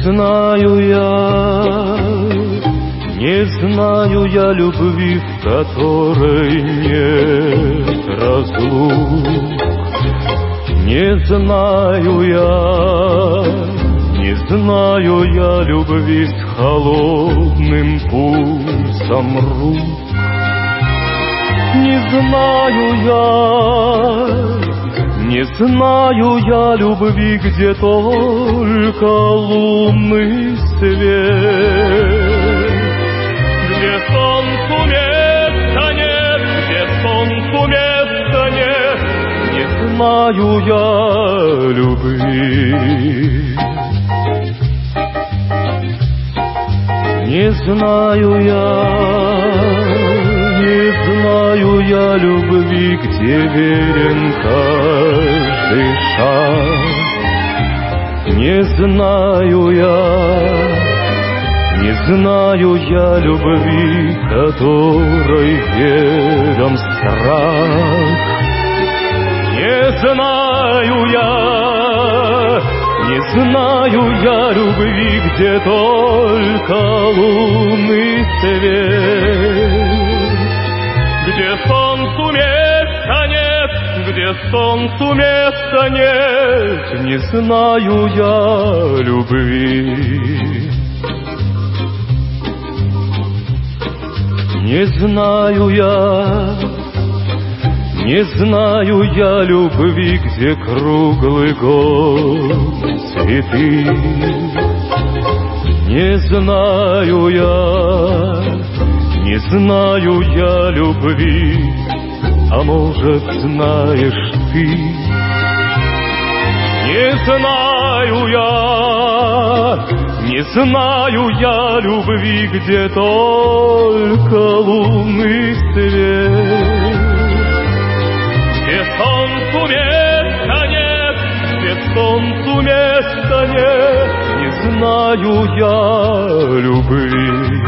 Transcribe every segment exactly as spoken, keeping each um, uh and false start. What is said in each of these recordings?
знаю я, не знаю я любви, в которой нет разлук. Не знаю я, не знаю я любви с холодным пульсом рук. Не знаю я, не знаю я любви, где только лунный свет, где солнцу места нет, где солнцу места нет. Не знаю я любви, не знаю я. Не знаю я любви, где верен каждый шаг. Не знаю я, не знаю я любви, которой верен страх. Не знаю я, не знаю я любви, где только лунный свет, где солнцу места нет, где солнцу места нет. Не знаю я любви, не знаю я, не знаю я любви, где круглый год цветы. Не знаю я, не знаю я любви, а может, знаешь ты. Не знаю я, не знаю я любви, где только лунный свет, где солнцу места нет, где солнцу места нет. Не знаю я любви.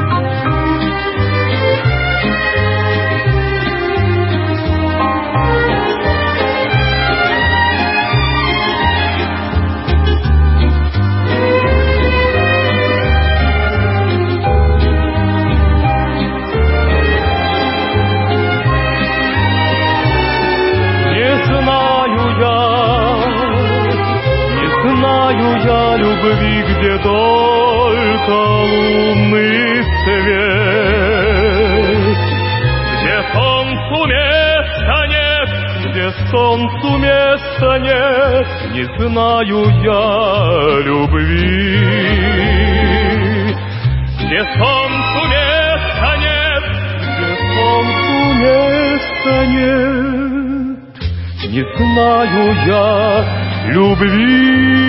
Я любви, где только лунный свет, где солнцу места нет, где солнцу места нет. Не знаю я любви, где солнцу места нет, где солнцу места нет. Не знаю я любви.